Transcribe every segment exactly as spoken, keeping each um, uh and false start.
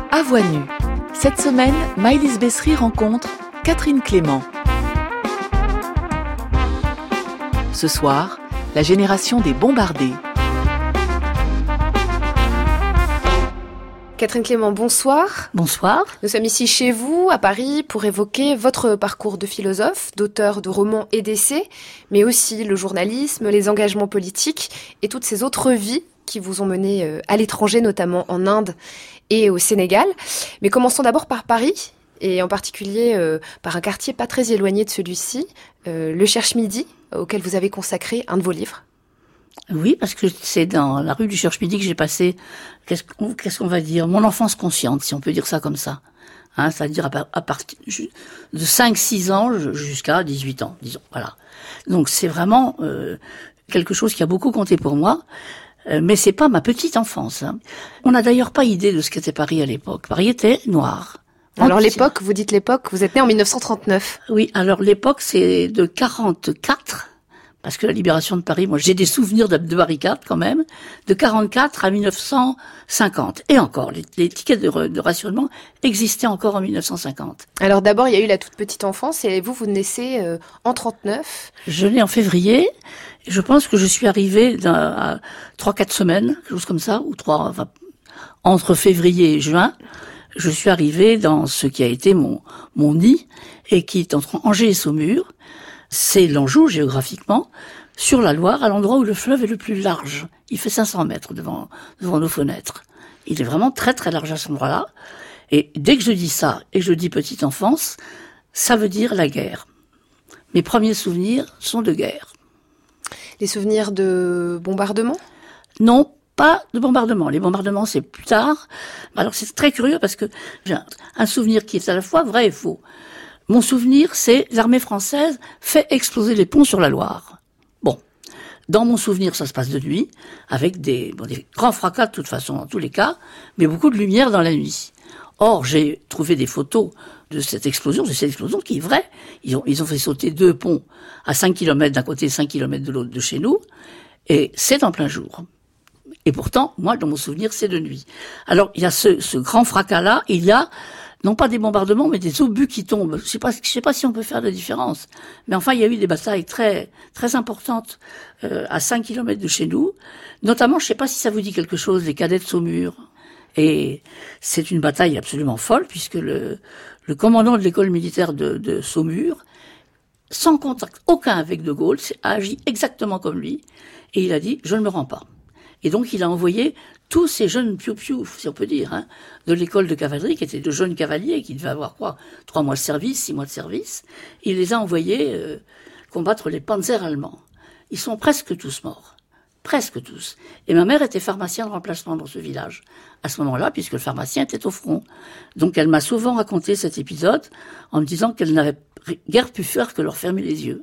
À voix nue. Cette semaine, Maëlys Bessery rencontre Catherine Clément. Ce soir, la génération des bombardés. Catherine Clément, bonsoir. Bonsoir. Nous sommes ici chez vous, à Paris, pour évoquer votre parcours de philosophe, d'auteur de romans et d'essais, mais aussi le journalisme, les engagements politiques et toutes ces autres vies qui vous ont mené à l'étranger, notamment en Inde et au Sénégal. Mais commençons d'abord par Paris, et en particulier euh, par un quartier pas très éloigné de celui-ci, euh, le Cherche-Midi, auquel vous avez consacré un de vos livres. Oui, parce que c'est dans la rue du Cherche-Midi que j'ai passé, qu'est-ce qu'on, qu'est-ce qu'on va dire, mon enfance consciente, si on peut dire ça comme ça. Hein, c'est-à-dire à, à partir de cinq six ans jusqu'à dix-huit ans, disons. Voilà. Donc c'est vraiment euh, quelque chose qui a beaucoup compté pour moi, euh, mais c'est pas ma petite enfance. Hein. On n'a d'ailleurs pas idée de ce qu'était Paris à l'époque. Paris était noir. Alors l'époque, vous dites l'époque, vous êtes né en dix-neuf cent trente-neuf. Oui, alors l'époque c'est de quarante-quatre. Parce que la libération de Paris, moi j'ai des souvenirs de, de barricades quand même, de quarante-quatre à mille neuf cent cinquante. Et encore, les, les tickets de, de rationnement existaient encore en mille neuf cent cinquante. Alors d'abord, il y a eu la toute petite enfance, et vous, vous naissez euh, en trente-neuf. Je nais en février, et je pense que je suis arrivée à trois quatre semaines, quelque chose comme ça, ou trois, enfin, entre février et juin, je suis arrivée dans ce qui a été mon, mon nid, et qui est entre Angers et Saumur. C'est l'Anjou, géographiquement, sur la Loire, à l'endroit où le fleuve est le plus large. Il fait cinq cents mètres devant, devant nos fenêtres. Il est vraiment très très large à cet endroit-là. Et dès que je dis ça, et que je dis petite enfance, ça veut dire la guerre. Mes premiers souvenirs sont de guerre. Les souvenirs de bombardement ? Non, pas de bombardement. Les bombardements, c'est plus tard. Alors c'est très curieux parce que j'ai un souvenir qui est à la fois vrai et faux. Mon souvenir, c'est l'armée française fait exploser les ponts sur la Loire. Bon, dans mon souvenir, ça se passe de nuit, avec des, bon, des grands fracas de toute façon, dans tous les cas, mais beaucoup de lumière dans la nuit. Or, j'ai trouvé des photos de cette explosion, de cette explosion qui est vraie. Ils ont, ils ont fait sauter deux ponts à cinq kilomètres d'un côté, cinq kilomètres de l'autre de chez nous, et c'est en plein jour. Et pourtant, moi, dans mon souvenir, c'est de nuit. Alors, il y a ce, ce grand fracas-là, il y a non pas des bombardements, mais des obus qui tombent. Je sais pas, je sais pas si on peut faire la différence. Mais enfin, il y a eu des batailles très, très importantes, euh, à cinq kilomètres de chez nous. Notamment, je sais pas si ça vous dit quelque chose, les cadets de Saumur. Et c'est une bataille absolument folle, puisque le, le commandant de l'école militaire de, de Saumur, sans contact aucun avec De Gaulle, a agi exactement comme lui. Et il a dit, je ne me rends pas. Et donc, il a envoyé tous ces jeunes piou-piou, si on peut dire, hein, de l'école de cavalerie, qui étaient de jeunes cavaliers, qui devaient avoir quoi, trois mois de service, six mois de service. Il les a envoyés euh, combattre les panzers allemands. Ils sont presque tous morts. Presque tous. Et ma mère était pharmacien de remplacement dans ce village, à ce moment-là, puisque le pharmacien était au front. Donc, elle m'a souvent raconté cet épisode en me disant qu'elle n'avait guère pu faire que leur fermer les yeux.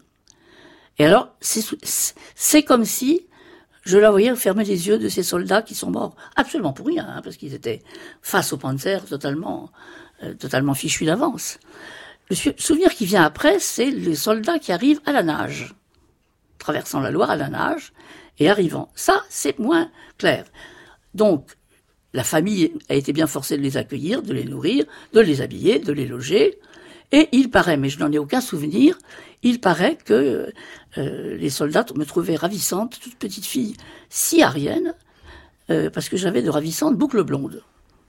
Et alors, c'est, c'est comme si je la voyais fermer les yeux de ces soldats qui sont morts absolument pour rien, hein, parce qu'ils étaient face aux panzers totalement, euh, totalement fichus d'avance. Le souvenir qui vient après, c'est les soldats qui arrivent à la nage, traversant la Loire à la nage et arrivant. Ça, c'est moins clair. Donc, la famille a été bien forcée de les accueillir, de les nourrir, de les habiller, de les loger. Et il paraît, mais je n'en ai aucun souvenir, il paraît que euh, les soldats me trouvaient ravissante, toute petite fille, si arienne, euh, parce que j'avais de ravissantes boucles blondes.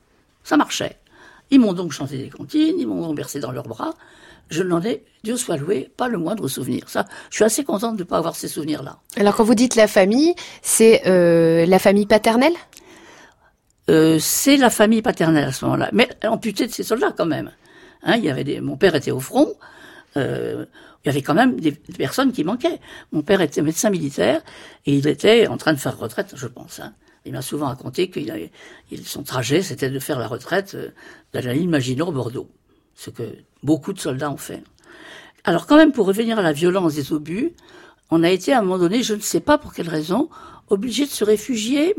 Ça marchait. Ils m'ont donc chanté des comptines, ils m'ont donc bercé dans leurs bras. Je n'en ai, Dieu soit loué, pas le moindre souvenir. Ça, je suis assez contente de ne pas avoir ces souvenirs-là. Alors quand vous dites la famille, c'est euh, la famille paternelle ? euh, C'est la famille paternelle à ce moment-là, mais amputée de ces soldats quand même. Hein, il y avait des, mon père était au front, euh, il y avait quand même des, des personnes qui manquaient. Mon père était médecin militaire et il était en train de faire retraite, je pense. Hein. Il m'a souvent raconté qu'il avait, il, son trajet, c'était de faire la retraite euh, de la ligne Maginot-Bordeaux, ce que beaucoup de soldats ont fait. Alors quand même, pour revenir à la violence des obus, on a été à un moment donné, je ne sais pas pour quelle raison, obligé de se réfugier,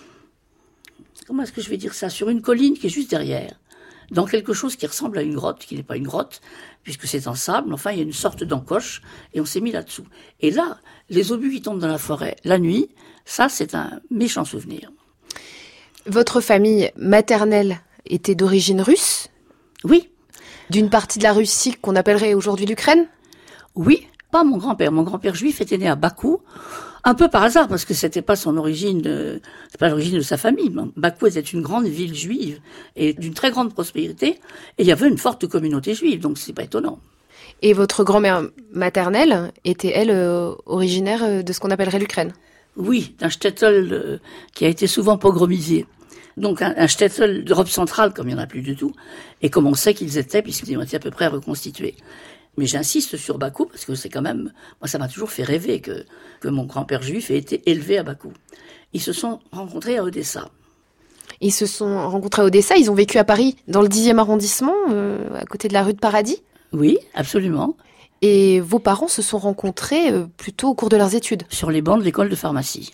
comment est-ce que je vais dire ça, sur une colline qui est juste derrière, dans quelque chose qui ressemble à une grotte, qui n'est pas une grotte, puisque c'est en sable, enfin il y a une sorte d'encoche, et on s'est mis là-dessous. Et là, les obus qui tombent dans la forêt, la nuit, ça c'est un méchant souvenir. Votre famille maternelle était d'origine russe ? Oui. D'une partie de la Russie qu'on appellerait aujourd'hui l'Ukraine ? Oui, pas mon grand-père. Mon grand-père juif était né à Bakou, un peu par hasard, parce que c'était pas son origine, euh, c'est pas l'origine de sa famille. Bakou était une grande ville juive et d'une très grande prospérité, et il y avait une forte communauté juive, donc c'est pas étonnant. Et votre grand-mère maternelle était, elle, euh, originaire de ce qu'on appellerait l'Ukraine ? Oui, d'un shtetl euh, qui a été souvent pogromisé. Donc un, un shtetl d'Europe centrale, comme il n'y en a plus du tout, et comme on sait qu'ils étaient, puisqu'ils ont été à peu près reconstitués. Mais j'insiste sur Bakou, parce que c'est quand même... Moi, ça m'a toujours fait rêver que, que mon grand-père juif ait été élevé à Bakou. Ils se sont rencontrés à Odessa. Ils se sont rencontrés à Odessa, ils ont vécu à Paris, dans le dixième arrondissement, euh, à côté de la rue de Paradis ? Oui, absolument. Et vos parents se sont rencontrés euh, plutôt au cours de leurs études ? Sur les bancs de l'école de pharmacie.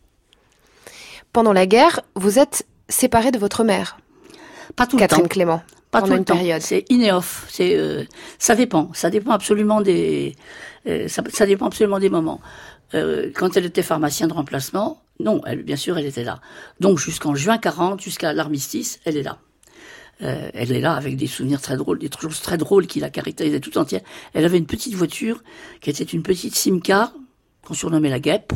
Pendant la guerre, vous êtes séparés de votre mère ? Pas tout Catherine le temps. Clément. Pas pendant tout le une temps. période. C'est in et off. C'est, euh, ça dépend. Ça dépend absolument des, euh, ça, ça dépend absolument des moments. Euh, quand elle était pharmacienne de remplacement, non, elle, bien sûr, elle était là. Donc, jusqu'en juin quarante, jusqu'à l'armistice, elle est là. Euh, elle est là avec des souvenirs très drôles, des choses très drôles qui la caractérisaient tout entière. Elle avait une petite voiture qui était une petite Simca, qu'on surnommait la guêpe,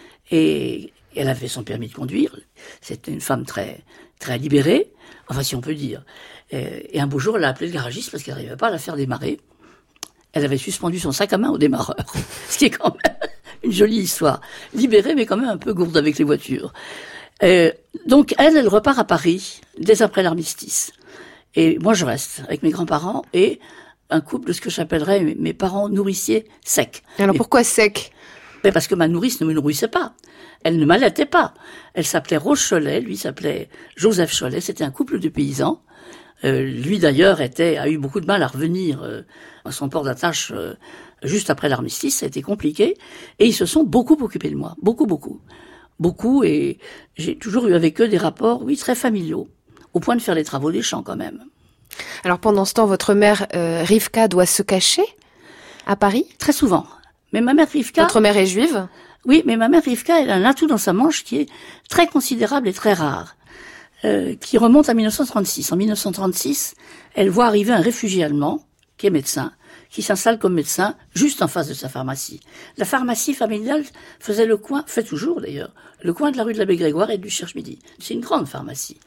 et elle avait son permis de conduire. C'était une femme très, très libérée, enfin, si on peut dire. Et un beau jour, elle a appelé le garagiste parce qu'elle n'arrivait pas à la faire démarrer. Elle avait suspendu son sac à main au démarreur. Ce qui est quand même une jolie histoire. Libérée, mais quand même un peu gourde avec les voitures. Euh, donc, elle, elle repart à Paris, dès après l'armistice. Et moi, je reste avec mes grands-parents et un couple de ce que j'appellerais mes parents nourriciers secs. Alors, pourquoi secs ? Mais parce que ma nourrice ne me nourrissait pas. Elle ne m'allaitait pas. Elle s'appelait Rose Cholet, lui s'appelait Joseph Cholet. C'était un couple de paysans. Euh, lui d'ailleurs était a eu beaucoup de mal à revenir euh, à son port d'attache euh, juste après l'armistice, ça a été compliqué, et ils se sont beaucoup occupés de moi, beaucoup beaucoup, beaucoup, et j'ai toujours eu avec eux des rapports, oui, très familiaux, au point de faire les travaux des champs quand même. Alors pendant ce temps, votre mère euh, Rivka doit se cacher à Paris ? Très souvent. Mais ma mère Rivka... Votre mère est juive ? Oui, mais ma mère Rivka, elle a un atout dans sa manche qui est très considérable et très rare. Euh, qui remonte à mille neuf cent trente-six. En mille neuf cent trente-six, elle voit arriver un réfugié allemand, qui est médecin, qui s'installe comme médecin juste en face de sa pharmacie. La pharmacie familiale faisait le coin, fait toujours d'ailleurs, le coin de la rue de l'Abbé Grégoire et du Cherche-Midi. C'est une grande pharmacie.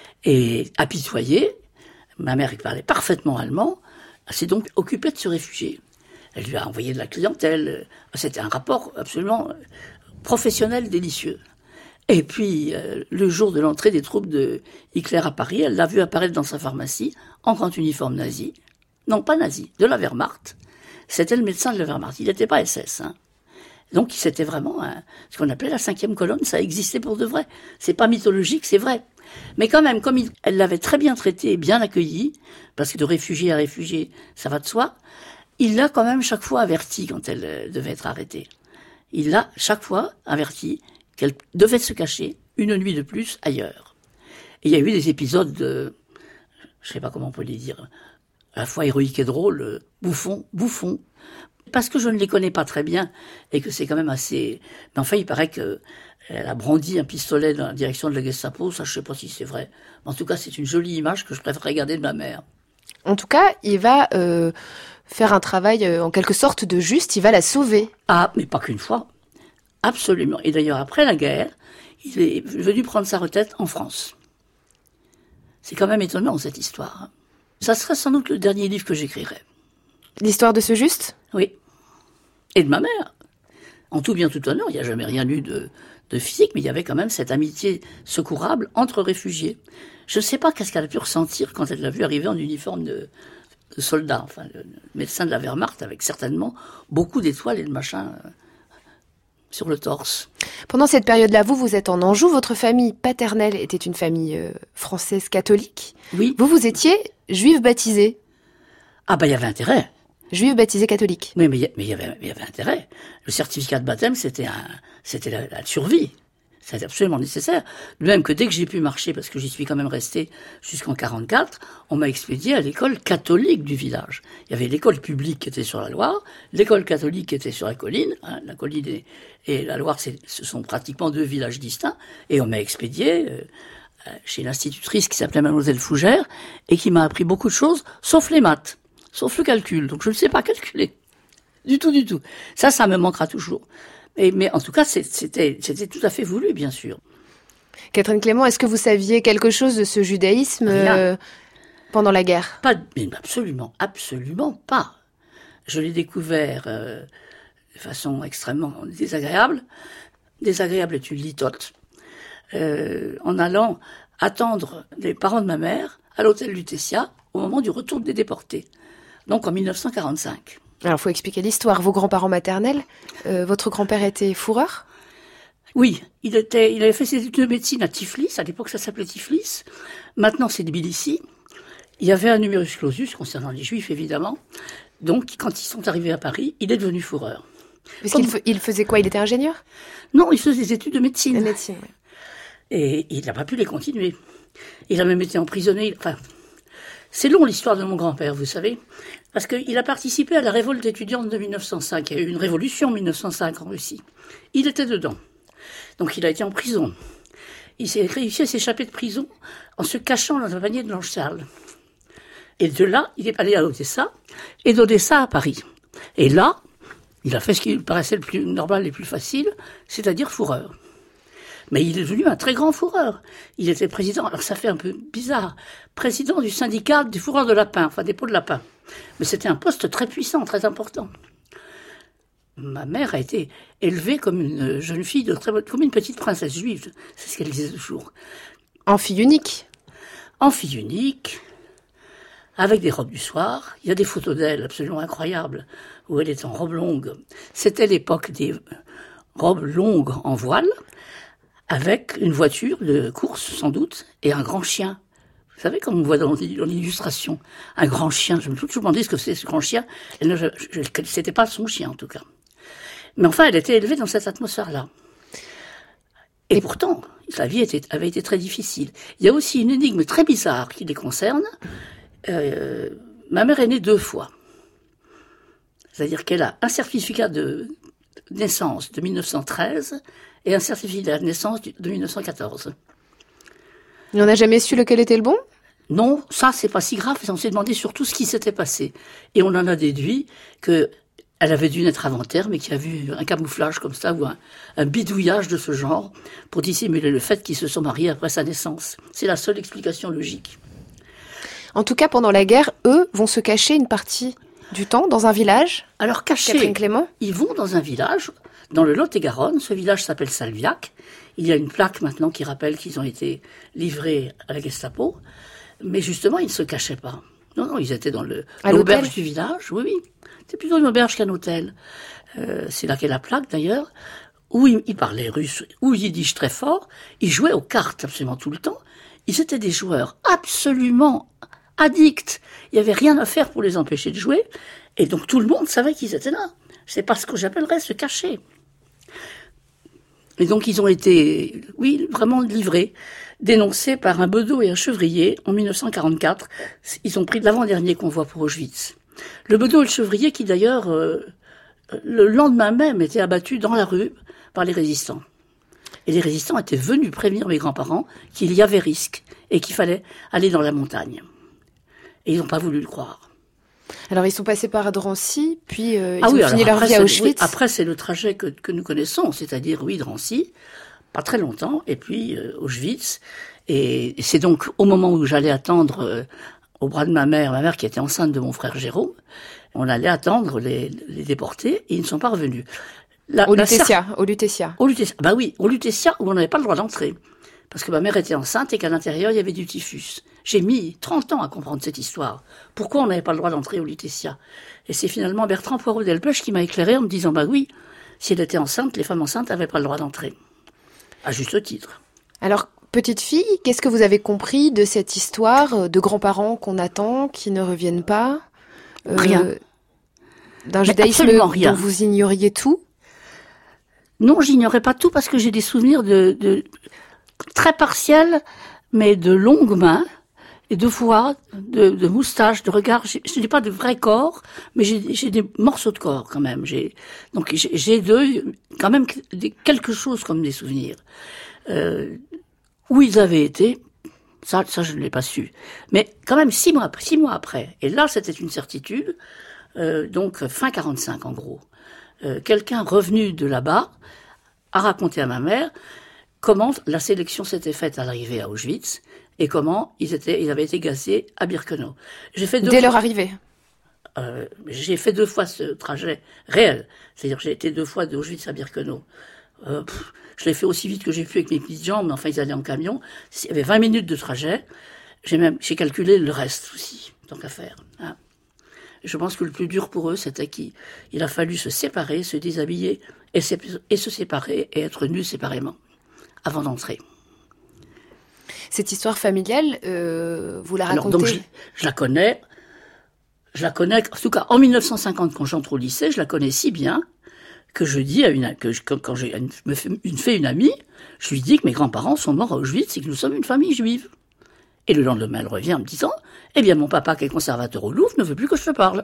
Et apitoyée, ma mère qui parlait parfaitement allemand, s'est donc occupée de ce réfugié. Elle lui a envoyé de la clientèle. C'était un rapport absolument professionnel délicieux. Et puis, euh, le jour de l'entrée des troupes de Hitler à Paris, elle l'a vu apparaître dans sa pharmacie, en grand uniforme nazi. Non, pas nazi, de la Wehrmacht. C'était le médecin de la Wehrmacht. Il n'était pas S S, hein. Donc, c'était vraiment un, ce qu'on appelait la cinquième colonne. Ça existait pour de vrai. C'est pas mythologique, c'est vrai. Mais quand même, comme il, elle l'avait très bien traité et bien accueilli, parce que de réfugié à réfugié, ça va de soi, il l'a quand même chaque fois averti quand elle euh, devait être arrêtée. Il l'a chaque fois averti qu'elle devait se cacher une nuit de plus ailleurs. Et il y a eu des épisodes de, je sais pas comment on peut les dire, à la fois héroïques et drôles, euh, bouffons, bouffons. Parce que je ne les connais pas très bien et que c'est quand même assez... Mais enfin, il paraît qu'elle a brandi un pistolet dans la direction de la Gestapo, ça je sais pas si c'est vrai. Mais en tout cas, c'est une jolie image que je préférerais garder de ma mère. En tout cas, il va euh, faire un travail euh, en quelque sorte de juste, il va la sauver. Ah, mais pas qu'une fois. Absolument. Et d'ailleurs, après la guerre, il est venu prendre sa retraite en France. C'est quand même étonnant, cette histoire. Ça serait sans doute le dernier livre que j'écrirais. L'histoire de ce juste ? Oui. Et de ma mère. En tout bien, tout honneur, il n'y a jamais rien eu de, de physique, mais il y avait quand même cette amitié secourable entre réfugiés. Je ne sais pas qu'est-ce qu'elle a pu ressentir quand elle l'a vu arriver en uniforme de, de soldat. Enfin, le, le médecin de la Wehrmacht, avec certainement beaucoup d'étoiles et de machins euh, sur le torse. Pendant cette période-là, vous, vous êtes en Anjou. Votre famille paternelle était une famille euh, française catholique. Oui. Vous, vous étiez juive baptisée. Ah ben, il y avait intérêt. Juive baptisée catholique. Oui, mais il y, y, avait, y avait intérêt. Le certificat de baptême, c'était un, c'était la, la survie. C'était absolument nécessaire. De même que dès que j'ai pu marcher, parce que j'y suis quand même resté jusqu'en quarante-quatre, on m'a expédié à l'école catholique du village. Il y avait l'école publique qui était sur la Loire, l'école catholique qui était sur la colline. Hein, la colline et, et la Loire, c'est, ce sont pratiquement deux villages distincts. Et on m'a expédié euh, chez l'institutrice qui s'appelait Mademoiselle Fougère, et qui m'a appris beaucoup de choses, sauf les maths, sauf le calcul. Donc je ne sais pas calculer. Du tout, du tout. Ça, ça me manquera toujours. Et, mais en tout cas, c'était, c'était tout à fait voulu, bien sûr. Catherine Clément, est-ce que vous saviez quelque chose de ce judaïsme euh, pendant la guerre? Pas, mais absolument, absolument pas. Je l'ai découvert euh, de façon extrêmement désagréable. Désagréable est une litote. Euh, en allant attendre les parents de ma mère à l'hôtel Lutetia au moment du retour des déportés. Donc en mille neuf cent quarante-cinq. Alors, il faut expliquer l'histoire. Vos grands-parents maternels, euh, votre grand-père était fourreur? Oui, il était, il avait fait ses études de médecine à Tiflis. À l'époque, ça s'appelait Tiflis. Maintenant, c'est Tbilissi. Il y avait un numerus clausus concernant les Juifs, évidemment. Donc, quand ils sont arrivés à Paris, il est devenu fourreur. Parce Comme... qu'il il faisait quoi? Il était ingénieur? Non, il faisait des études de médecine. De médecine, oui. Et il n'a pas pu les continuer. Il a même été emprisonné. Enfin, c'est long l'histoire de mon grand-père, vous savez. Parce qu'il a participé à la révolte étudiante de mille neuf cent cinq. Il y a eu une révolution en mille neuf cent cinq en Russie. Il était dedans. Donc il a été en prison. Il s'est réussi à s'échapper de prison en se cachant dans un panier de linge sale. Et de là, il est allé à Odessa, et d'Odessa à Paris. Et là, il a fait ce qui lui paraissait le plus normal et le plus facile, c'est-à-dire fourreur. Mais il est devenu un très grand fourreur. Il était président, alors ça fait un peu bizarre, président du syndicat des fourreurs de lapin, enfin des pots de lapin. Mais c'était un poste très puissant, très important. Ma mère a été élevée comme une jeune fille, de très, comme une petite princesse juive, c'est ce qu'elle disait toujours. En fille unique? En fille unique, avec des robes du soir. Il y a des photos d'elle absolument incroyables, où elle est en robe longue. C'était l'époque des robes longues en voile, avec une voiture de course, sans doute, et un grand chien. Vous savez, comme on voit dans l'illustration, un grand chien. Je me suis toujours demandé ce que c'est ce grand chien. Elle ne, je, je, c'était pas son chien, en tout cas. Mais enfin, elle était élevée dans cette atmosphère-là. Et, et pourtant, sa vie était, avait été très difficile. Il y a aussi une énigme très bizarre qui les concerne. Euh, ma mère est née deux fois. C'est-à-dire qu'elle a un certificat de naissance de mille neuf cent treize et un certificat de naissance de mille neuf cent quatorze. Et on n'a jamais su lequel était le bon? Non, ça, c'est pas si grave. On s'est demandé surtout ce qui s'était passé. Et on en a déduit que elle avait dû naître avant terme, mais qu'il y a eu un camouflage comme ça, ou un, un bidouillage de ce genre, pour dissimuler le fait qu'ils se sont mariés après sa naissance. C'est la seule explication logique. En tout cas, pendant la guerre, eux vont se cacher une partie du temps dans un village. Alors, cachés, Catherine Clément, ils vont dans un village, dans le Lot-et-Garonne. Ce village s'appelle Salviac. Il y a une plaque maintenant qui rappelle qu'ils ont été livrés à la Gestapo. Mais justement, ils ne se cachaient pas. Non, non, ils étaient dans le, l'auberge du village. Oui, oui. C'est plutôt une auberge qu'un hôtel. Euh, c'est là qu'est la plaque, d'ailleurs. Où ils, ils parlaient russe ou yiddish très fort. Ils jouaient aux cartes absolument tout le temps. Ils étaient des joueurs absolument addicts. Il n'y avait rien à faire pour les empêcher de jouer. Et donc tout le monde savait qu'ils étaient là. C'est pas ce que j'appellerais se cacher. Et donc ils ont été, oui, vraiment livrés, dénoncés par un bedeau et un chevrier en mille neuf cent quarante-quatre. Ils ont pris de l'avant-dernier convoi pour Auschwitz. Le bedeau et le chevrier qui d'ailleurs, euh, le lendemain même, étaient abattus dans la rue par les résistants. Et les résistants étaient venus prévenir mes grands-parents qu'il y avait risque et qu'il fallait aller dans la montagne. Et ils n'ont pas voulu le croire. Alors ils sont passés par Drancy, puis euh, ils ah ont oui, fini leur vie à Auschwitz. Oui, après c'est le trajet que, que nous connaissons, c'est-à-dire oui Drancy, pas très longtemps, et puis euh, Auschwitz. Et c'est donc au moment où j'allais attendre euh, au bras de ma mère, ma mère qui était enceinte de mon frère Jérôme, on allait attendre les, les déportés et ils ne sont pas revenus. La, au Lutetia, la... au Lutetia. Au Lutetia, bah oui, au Lutetia où on n'avait pas le droit d'entrer. Parce que ma mère était enceinte et qu'à l'intérieur, il y avait du typhus. J'ai mis trente ans à comprendre cette histoire. Pourquoi on n'avait pas le droit d'entrer au Lutetia? Et c'est finalement Bertrand Poirot-Delpech qui m'a éclairé en me disant, bah oui, si elle était enceinte, les femmes enceintes n'avaient pas le droit d'entrer. À juste titre. Alors, petite fille, qu'est-ce que vous avez compris de cette histoire de grands-parents qu'on attend, qui ne reviennent pas? euh, Rien. D'un judaïsme dont vous ignoriez tout? Non, j'ignorais pas tout parce que j'ai des souvenirs de... de très partiel, mais de longues mains, et de voix, de, de moustaches, de regards. Je n'ai pas de vrai corps, mais j'ai, j'ai des morceaux de corps quand même. J'ai, donc j'ai, j'ai de, quand même quelque chose comme des souvenirs. Euh, où ils avaient été, Ça, ça, je ne l'ai pas su. Mais quand même, six mois, six mois après, et là, c'était une certitude, euh, donc fin quarante-cinq en gros, euh, quelqu'un revenu de là-bas a raconté à ma mère comment la sélection s'était faite à l'arrivée à Auschwitz et comment ils étaient, ils avaient été gazés à Birkenau. J'ai fait deux Dès fois, leur arrivée. Euh, j'ai fait deux fois ce trajet réel, c'est-à-dire que j'ai été deux fois d'Auschwitz à Birkenau. Euh, pff, je l'ai fait aussi vite que j'ai pu avec mes petites jambes, mais enfin ils allaient en camion. Il y avait vingt minutes de trajet. J'ai même j'ai calculé le reste aussi, tant qu'à faire. Hein. Je pense que le plus dur pour eux, c'était qu'il il a fallu se séparer, se déshabiller et, et se séparer et être nus séparément avant d'entrer. Cette histoire familiale, euh, vous la racontez? Alors donc je, je la connais, je la connais. En tout cas, en mille neuf cent cinquante, quand j'entre au lycée, je la connais si bien que je dis à une que je, quand j'ai une, me fait une, fait une amie, je lui dis que mes grands-parents sont morts à Auschwitz et que nous sommes une famille juive. Et le lendemain, elle revient en me disant, eh bien, mon papa, qui est conservateur au Louvre, ne veut plus que je te parle.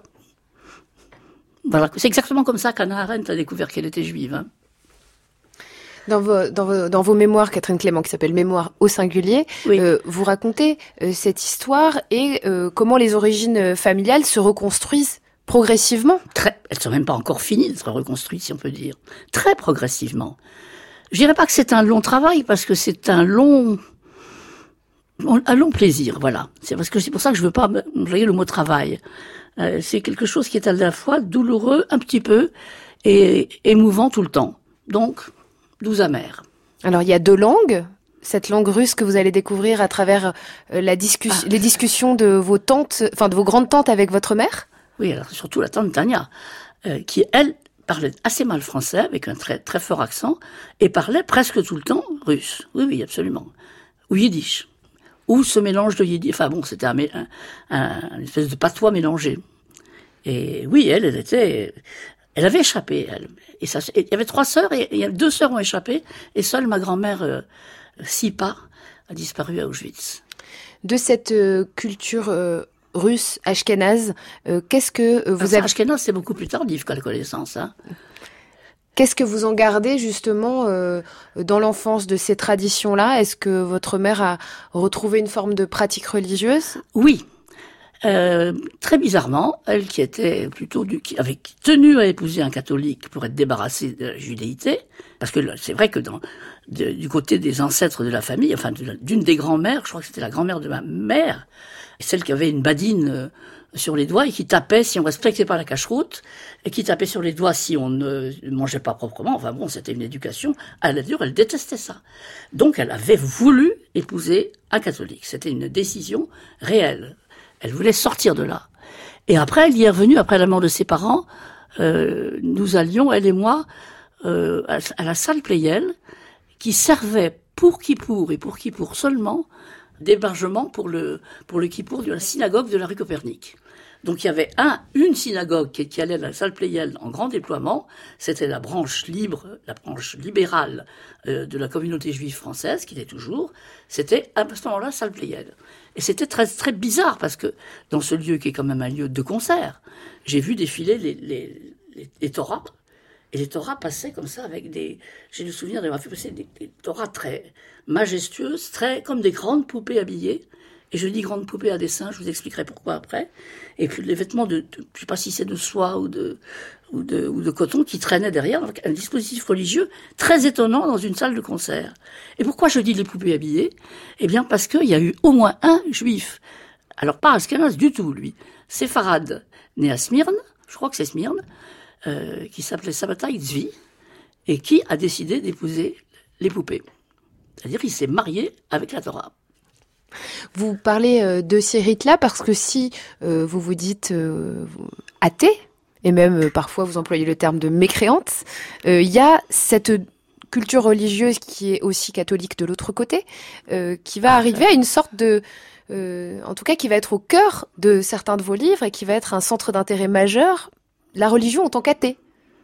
Voilà, c'est exactement comme ça qu'Hannah Arendt a découvert qu'elle était juive. Hein. Dans vos, dans, vos, dans vos mémoires, Catherine Clément, qui s'appelle Mémoires au singulier, oui. euh, vous racontez euh, cette histoire et euh, comment les origines familiales se reconstruisent progressivement. Très, elles ne sont même pas encore finies d'être reconstruites, si on peut dire. Très progressivement. Je dirais pas que c'est un long travail, parce que c'est un long... un long plaisir, voilà. C'est parce que c'est pour ça que je veux pas employer le mot travail. Euh, c'est quelque chose qui est à la fois douloureux, un petit peu, et émouvant tout le temps. Donc, doux amer. Alors, il y a deux langues. Cette langue russe que vous allez découvrir à travers euh, la discussion, ah. les discussions de vos tantes, enfin de vos grandes tantes avec votre mère. Oui, alors surtout la tante Tania, euh, qui elle parlait assez mal français avec un très très fort accent et parlait presque tout le temps russe. Oui, oui, absolument. Ou yiddish. Ou ce mélange de yiddish. Enfin bon, c'était un, un, un, une espèce de patois mélangé. Et oui, elle, elle était, elle avait échappé. Elle. Et ça, il y avait trois sœurs et il y avait deux sœurs ont échappé et seule ma grand-mère euh, Sipa a disparu à Auschwitz. De cette euh, culture euh, russe, ashkénaze, euh, qu'est-ce que vous enfin, avez... Ashkénaze, c'est beaucoup plus tardif qu'à la connaissance. Hein. Qu'est-ce que vous en gardez justement euh, dans l'enfance de ces traditions-là? Est-ce que votre mère a retrouvé une forme de pratique religieuse? Oui. Euh, très bizarrement, elle qui était plutôt du, qui avait tenu à épouser un catholique pour être débarrassée de la judéité, parce que c'est vrai que dans, de, du côté des ancêtres de la famille, enfin de, d'une des grand-mères, je crois que c'était la grand-mère de ma mère, celle qui avait une badine euh, sur les doigts et qui tapait si on respectait pas la cache-route et qui tapait sur les doigts si on ne mangeait pas proprement. Enfin bon, c'était une éducation à la dure, elle détestait ça. Donc elle avait voulu épouser un catholique. C'était une décision réelle. Elle voulait sortir de là. Et après, elle y est revenue, après la mort de ses parents, euh, nous allions, elle et moi, euh, à, à la salle Pleyel, qui servait pour Kippour et pour Kippour seulement, d'hébergement pour le, pour le Kippour de la synagogue de la rue Copernic. Donc il y avait un, une synagogue qui, qui allait à la salle Pleyel en grand déploiement, c'était la branche libre, la branche libérale euh, de la communauté juive française, qui était toujours, c'était à ce moment-là salle Pleyel. Et c'était très très bizarre parce que dans ce lieu qui est quand même un lieu de concert, j'ai vu défiler les, les, les, les Torahs, et les Torahs passaient comme ça avec des, j'ai le souvenir d'avoir fait passer des, des Torahs très majestueuses, très comme des grandes poupées habillées. Et je dis grande poupée à dessin, je vous expliquerai pourquoi après. Et puis les vêtements de, de je sais pas si c'est de soie ou de, ou de, ou de coton qui traînaient derrière, donc un dispositif religieux très étonnant dans une salle de concert. Et pourquoi je dis les poupées habillées? Eh bien parce qu'il y a eu au moins un juif. Alors pas Ashkenaz du tout, lui. Séfarade, né à Smyrne, je crois que c'est Smyrne, euh, qui s'appelait Sabbatai Tzvi, et qui a décidé d'épouser les poupées. C'est-à-dire qu'il s'est marié avec la Torah. Vous parlez euh, de ces rites-là parce que si euh, vous vous dites euh, athée, et même euh, parfois vous employez le terme de mécréante, il euh, y a cette culture religieuse qui est aussi catholique de l'autre côté, euh, qui va arriver à une sorte de... Euh, en tout cas qui va être au cœur de certains de vos livres et qui va être un centre d'intérêt majeur, la religion en tant qu'athée.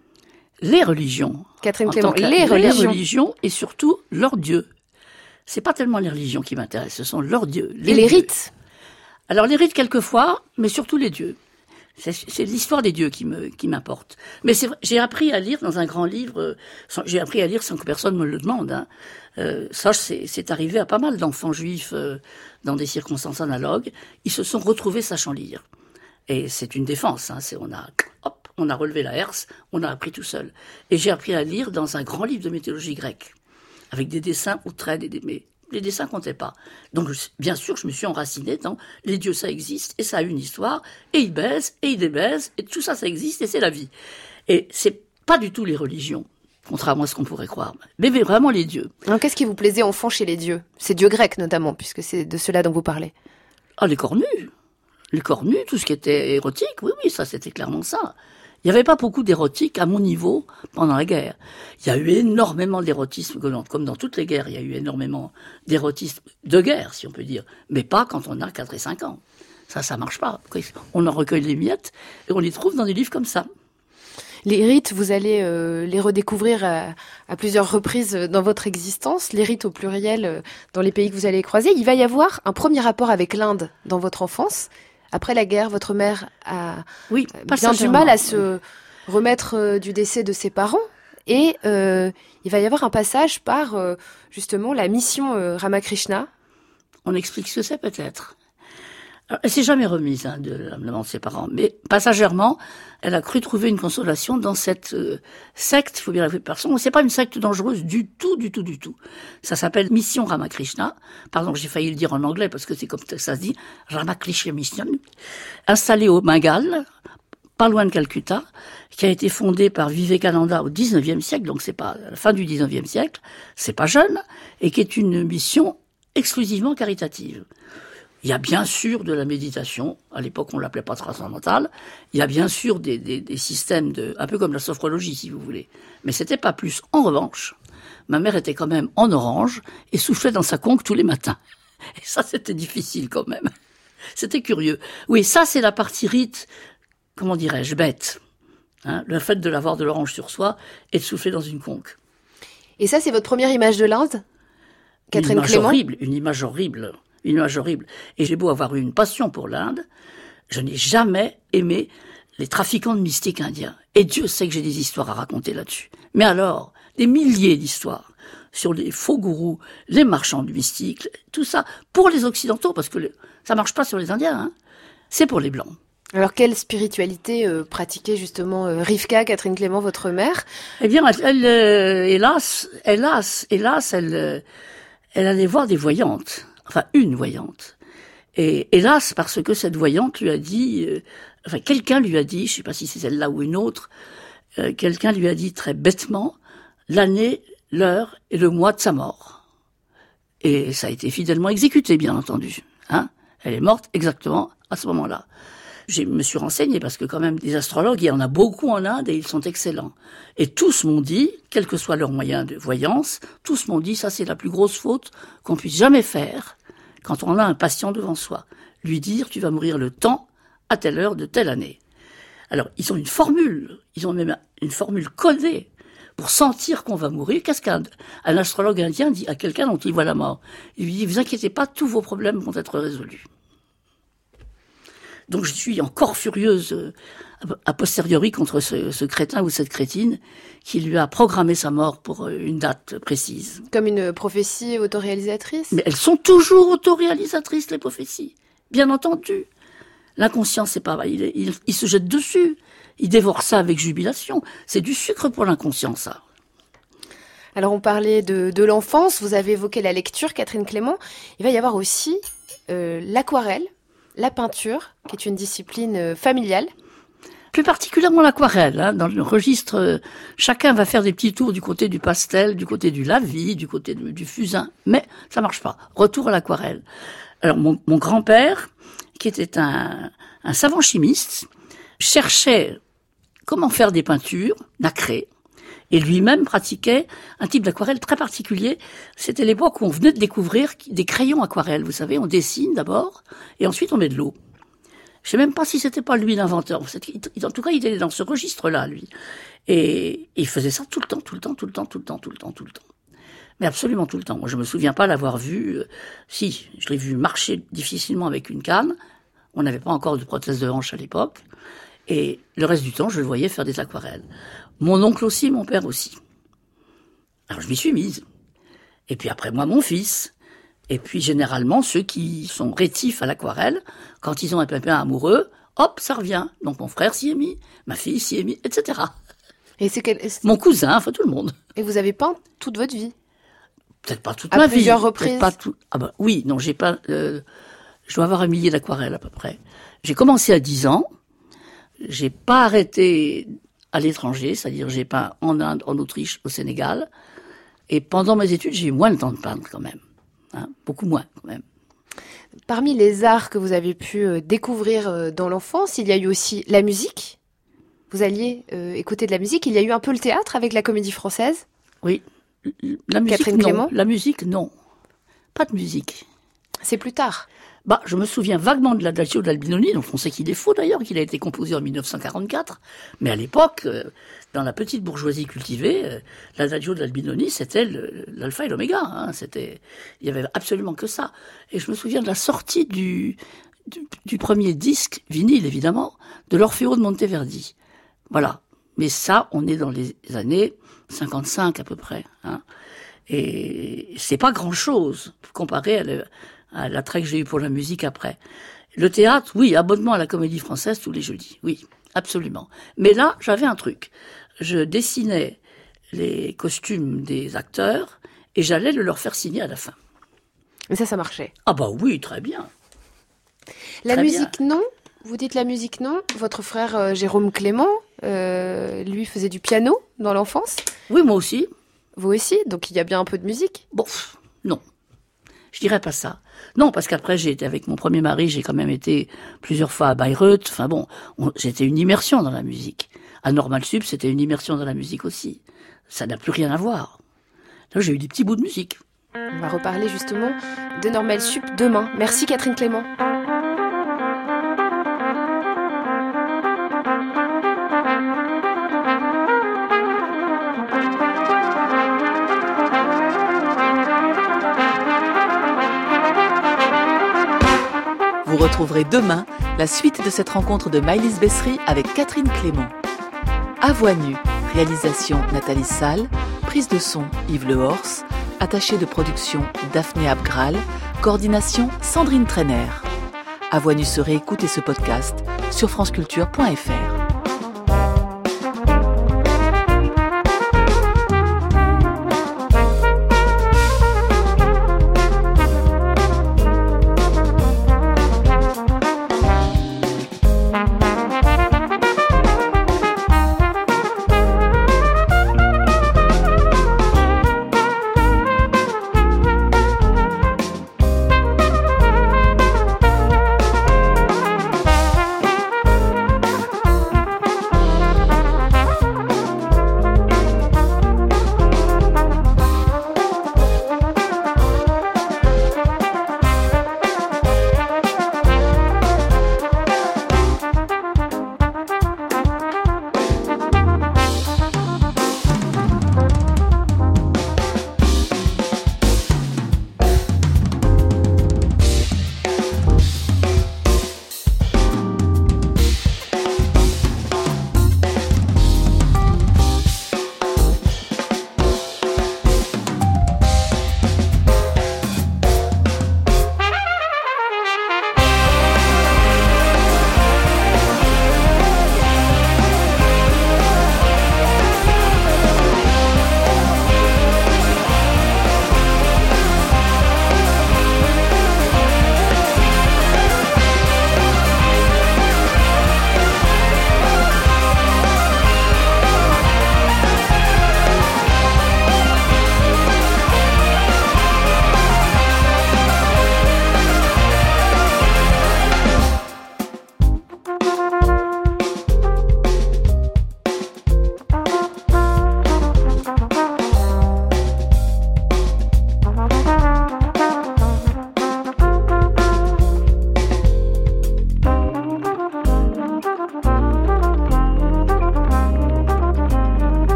Les religions. Catherine Clément, les, les religions. Les religions et surtout leur Dieu. C'est pas tellement les religions qui m'intéressent, ce sont leurs dieux. Les et les dieux. rites. Alors les rites quelquefois, mais surtout les dieux. C'est, c'est l'histoire des dieux qui me, qui m'importe. Mais c'est vrai, j'ai appris à lire dans un grand livre, sans, j'ai appris à lire sans que personne me le demande, hein. Euh, ça, c'est, c'est arrivé à pas mal d'enfants juifs, euh, dans des circonstances analogues. Ils se sont retrouvés sachant lire. Et c'est une défense, hein. C'est, on a, hop, on a relevé la herse, on a appris tout seul. Et j'ai appris à lire dans un grand livre de mythologie grecque. Avec des dessins au trait, des, mais les dessins comptaient pas. Donc, bien sûr, je me suis enracinée dans les dieux, ça existe, et ça a une histoire, et ils baisent, et ils débaisent, et tout ça, ça existe, et c'est la vie. Et c'est pas du tout les religions, contrairement à ce qu'on pourrait croire, mais vraiment les dieux. Alors, qu'est-ce qui vous plaisait enfant chez les dieux? Ces dieux grecs, notamment, puisque c'est de cela dont vous parlez. Ah, les cornus. Les cornus, tout ce qui était érotique, oui, oui, ça, c'était clairement ça. Il n'y avait pas beaucoup d'érotique à mon niveau pendant la guerre. Il y a eu énormément d'érotisme, comme dans toutes les guerres, il y a eu énormément d'érotisme de guerre, si on peut dire, mais pas quand on a quatre et cinq ans. Ça, ça marche pas. On en recueille les miettes et on les trouve dans des livres comme ça. Les rites, vous allez euh, les redécouvrir à, à plusieurs reprises dans votre existence, les rites au pluriel euh, dans les pays que vous allez croiser. Il va y avoir un premier rapport avec l'Inde dans votre enfance. Après la guerre, votre mère a oui, bien du mal à se remettre euh, du décès de ses parents. Et euh, il va y avoir un passage par, euh, justement, la mission euh, Ramakrishna. On explique ce que c'est, peut-être. Alors, elle s'est jamais remise hein, de la mort de ses parents. Mais passagèrement, elle a cru trouver une consolation dans cette euh, secte, il faut bien l'avouer, personne. C'est pas une secte dangereuse du tout, du tout, du tout. Ça s'appelle Mission Ramakrishna. Pardon, j'ai failli le dire en anglais parce que c'est comme ça se dit. Ramakrishna Mission. Installée au Bengale, pas loin de Calcutta, qui a été fondée par Vivekananda au dix-neuvième siècle, donc c'est pas à la fin du dix-neuvième siècle, c'est pas jeune, et qui est une mission exclusivement caritative. Il y a bien sûr de la méditation, à l'époque on l'appelait pas transcendantale, il y a bien sûr des, des, des systèmes de, un peu comme la sophrologie si vous voulez, mais c'était pas plus. En revanche, ma mère était quand même en orange et soufflait dans sa conque tous les matins. Et ça c'était difficile quand même. C'était curieux. Oui, ça c'est la partie rite, comment dirais-je, bête. Hein, le fait de l'avoir de l'orange sur soi et de souffler dans une conque. Et ça c'est votre première image de l'Inde, Catherine Clément ? Une image horrible, une image horrible. Une image horrible. Et j'ai beau avoir eu une passion pour l'Inde, je n'ai jamais aimé les trafiquants de mystiques indiens. Et Dieu sait que j'ai des histoires à raconter là-dessus. Mais alors, des milliers d'histoires sur les faux gourous, les marchands de mystiques, tout ça, pour les Occidentaux, parce que le, ça marche pas sur les Indiens, hein, c'est pour les Blancs. Alors, quelle spiritualité euh, pratiquait justement euh, Rivka, Catherine Clément, votre mère? Eh bien, elle, elle euh, hélas, hélas, hélas, elle, euh, elle allait voir des voyantes. Enfin, une voyante. Et hélas, parce que cette voyante lui a dit, euh, enfin, quelqu'un lui a dit, je sais pas si c'est celle-là ou une autre, euh, quelqu'un lui a dit très bêtement l'année, l'heure et le mois de sa mort. Et ça a été fidèlement exécuté, bien entendu. Hein, elle est morte exactement à ce moment-là. Je me suis renseigné parce que quand même des astrologues, il y en a beaucoup en Inde et ils sont excellents. Et tous m'ont dit, quel que soit leur moyen de voyance, tous m'ont dit, ça c'est la plus grosse faute qu'on puisse jamais faire quand on a un patient devant soi. Lui dire, tu vas mourir le temps, à telle heure de telle année. Alors, ils ont une formule, ils ont même une formule codée pour sentir qu'on va mourir. Qu'est-ce qu'un un astrologue indien dit à quelqu'un dont il voit la mort? Il lui dit, vous inquiétez pas, tous vos problèmes vont être résolus. Donc je suis encore furieuse a posteriori contre ce, ce crétin ou cette crétine qui lui a programmé sa mort pour une date précise. Comme une prophétie autoréalisatrice? Mais elles sont toujours autoréalisatrices, les prophéties. Bien entendu. L'inconscient, c'est pas il, il, il se jette dessus. Il dévore ça avec jubilation. C'est du sucre pour l'inconscient, ça. Alors on parlait de, de l'enfance, vous avez évoqué la lecture, Catherine Clément. Il va y avoir aussi euh, l'aquarelle, la peinture, qui est une discipline familiale. Plus particulièrement l'aquarelle, hein, dans le registre, euh, chacun va faire des petits tours du côté du pastel, du côté du lavis, du côté de, du fusain, mais ça marche pas. Retour à l'aquarelle. Alors mon, mon grand-père, qui était un, un savant chimiste, cherchait comment faire des peintures nacrées, et lui-même pratiquait un type d'aquarelle très particulier. C'était l'époque où on venait de découvrir des crayons aquarelles. Vous savez, on dessine d'abord, et ensuite on met de l'eau. Je sais même pas si c'était pas lui l'inventeur. En tout cas, il était dans ce registre-là, lui. Et il faisait ça tout le temps, tout le temps, tout le temps, tout le temps, tout le temps, tout le temps. Mais absolument tout le temps. Moi, je me souviens pas l'avoir vu. Euh, si, je l'ai vu marcher difficilement avec une canne. On n'avait pas encore de prothèse de hanche à l'époque. Et le reste du temps, je le voyais faire des aquarelles. Mon oncle aussi, mon père aussi. Alors je m'y suis mise. Et puis après moi, mon fils. Et puis généralement, ceux qui sont rétifs à l'aquarelle, quand ils ont un pépin amoureux, hop, ça revient. Donc mon frère s'y est mis, ma fille s'y est mis, et cetera. Et c'est quel... Mon cousin, enfin tout le monde. Et vous avez peint toute votre vie? Peut-être pas toute à ma vie. À plusieurs reprises. Pas tout... Ah bah oui, non, j'ai pas. Euh... Je dois avoir un millier d'aquarelles à peu près. J'ai commencé à dix ans. J'ai pas arrêté à l'étranger, c'est-à-dire j'ai peint en Inde, en Autriche, au Sénégal. Et pendant mes études, j'ai eu moins de temps de peindre quand même. Hein, beaucoup moins quand même. Parmi les arts que vous avez pu découvrir dans l'enfance, il y a eu aussi la musique. Vous alliez euh, écouter de la musique. Il y a eu un peu le théâtre avec la Comédie Française. Oui. La musique, Catherine non. Clément. La musique, non. Pas de musique. C'est plus tard. Bah, je me souviens vaguement de l'Adagio d'Albinoni, dont on sait qu'il est faux d'ailleurs, qu'il a été composé en dix-neuf cent quarante-quatre. Mais à l'époque, euh, dans la petite bourgeoisie cultivée, euh, l'Adagio d'Albinoni, c'était le, l'alpha et l'oméga. Hein, c'était, il y avait absolument que ça. Et je me souviens de la sortie du, du, du premier disque, vinyle évidemment, de l'Orfeo de Monteverdi. Voilà. Mais ça, on est dans les années cinquante-cinq à peu près. Hein. Et c'est pas grand-chose comparé à, le, à l'attrait que j'ai eu pour la musique après. Le théâtre, oui, abonnement à la Comédie Française tous les jeudis, oui, absolument. Mais là, j'avais un truc. Je dessinais les costumes des acteurs et j'allais le leur faire signer à la fin. Mais ça, ça marchait. Ah bah oui, très bien. La très musique, bien. non. Vous dites la musique, non. Votre frère euh, Jérôme Clément, euh, lui, faisait du piano dans l'enfance. Oui, moi aussi. Vous aussi, donc il y a bien un peu de musique. Bon, pff, non. Je dirais pas ça. Non, parce qu'après, j'ai été avec mon premier mari, j'ai quand même été plusieurs fois à Bayreuth. Enfin bon, on, c'était une immersion dans la musique. À Normal Sup, c'était une immersion dans la musique aussi. Ça n'a plus rien à voir. Là, j'ai eu des petits bouts de musique. On va reparler justement de Normal Sup demain. Merci Catherine Clément. Vous retrouverez demain la suite de cette rencontre de Maëlys Bessery avec Catherine Clément. À voix nue, réalisation Nathalie Salle, prise de son Yves Lehorst, attachée de production Daphné Abgral, coordination Sandrine Trainer. À voix nue se réécoute et ce podcast sur franceculture point f r.